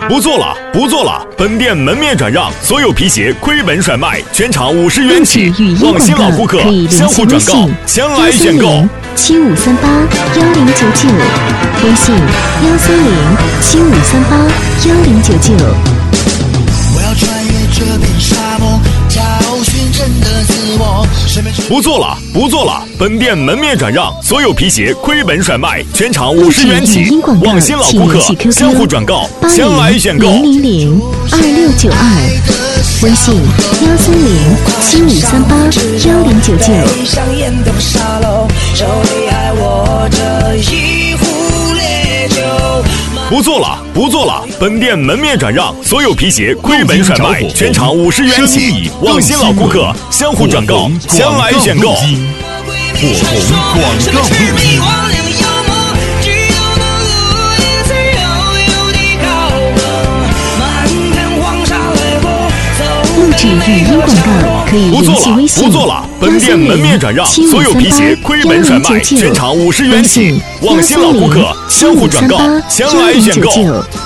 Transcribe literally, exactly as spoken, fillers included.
不做了，不做了！本店门面转让，所有皮鞋亏本甩卖，全场五十元起。望新老顾客相互转告，前来选购。 七五三八幺零九九，微信幺三零七五三八幺零九九。 我要穿越这片沙漠，找寻真的自我。 不做了，不做了！本店门面转让，所有皮鞋亏本甩卖，全场五十元起。望新老顾客相互转告，前来选购。 零零零二六九二，微信幺三零七五三八幺零九九。 不做了，不做了！本店门面转让，所有皮鞋亏本甩卖，全场五十元起。望新老顾客相互转告，前来选购。 火红广告录音。 录制语音广告可以联系微信。 不做了，本店门面转让，所有皮鞋亏本甩卖，全场五十元起。望新老顾客相互转告，前来选购。